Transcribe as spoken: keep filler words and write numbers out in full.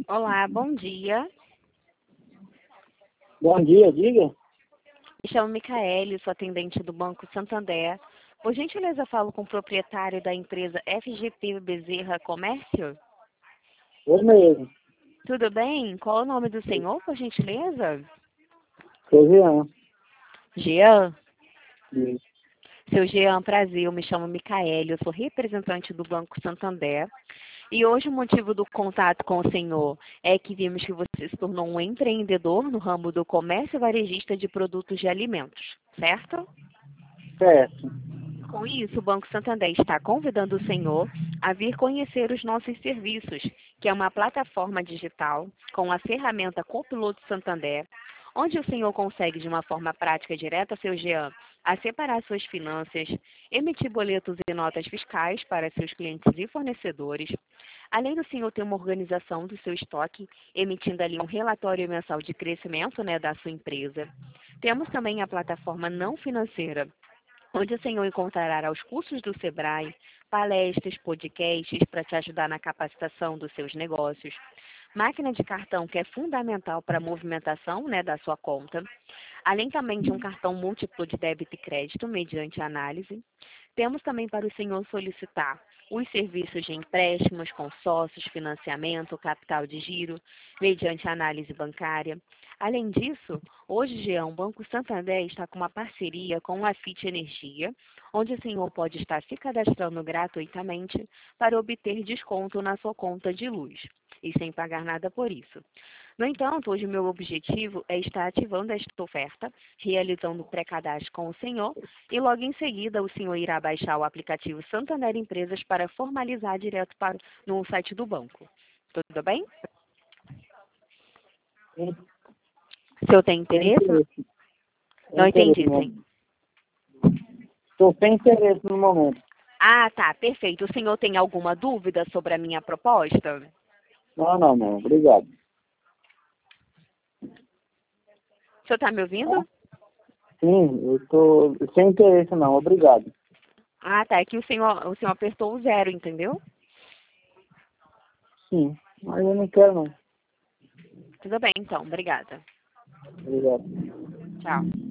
Olá, bom dia. Bom dia, diga. Me chamo Micaele, sou atendente do Banco Santander. Por gentileza, falo com o proprietário da empresa F G P Bezerra Comércio? Eu mesmo. Tudo bem? Qual é o nome do senhor, por gentileza? Sou Jean. Jean? Isso. Seu Jean, prazer, eu me chamo Micaele, eu sou representante do Banco Santander. E hoje o motivo do contato com o senhor é que vimos que você se tornou um empreendedor no ramo do comércio varejista de produtos de alimentos, certo? Certo. Com isso, o Banco Santander está convidando o senhor a vir conhecer os nossos serviços, que é uma plataforma digital com a ferramenta Copiloto Santander, onde o senhor consegue, de uma forma prática e direta, seu Jean, a separar suas finanças, emitir boletos e notas fiscais para seus clientes e fornecedores, além do senhor ter uma organização do seu estoque, emitindo ali um relatório mensal de crescimento, né, da sua empresa. Temos também a plataforma não financeira, onde o senhor encontrará os cursos do Sebrae, palestras, podcasts para te ajudar na capacitação dos seus negócios, máquina de cartão que é fundamental para a movimentação, né, da sua conta, além também de um cartão múltiplo de débito e crédito mediante análise. Temos também para o senhor solicitar os serviços de empréstimos, consórcios, financiamento, capital de giro, mediante análise bancária. Além disso, hoje, Jean, o Banco Santander está com uma parceria com a Fit Energia, onde o senhor pode estar se cadastrando gratuitamente para obter desconto na sua conta de luz, e sem pagar nada por isso. No entanto, hoje o meu objetivo é estar ativando esta oferta, realizando o pré-cadastro com o senhor, e logo em seguida o senhor irá baixar o aplicativo Santander Empresas para formalizar direto para, no site do banco. Tudo bem? Sim. O senhor tem Sem interesse? interesse. Não Sem interesse entendi, no sim. momento. Estou sem interesse no momento. Ah, tá, perfeito. O senhor tem alguma dúvida sobre a minha proposta? Não, não, não. Obrigado. O senhor está me ouvindo? Tá? Sim, eu estou sem interesse não. Obrigado. Ah, tá, é que o senhor, o senhor apertou o zero, entendeu? Sim, mas eu não quero não. Tudo bem, então. Obrigada. Obrigado. Tchau.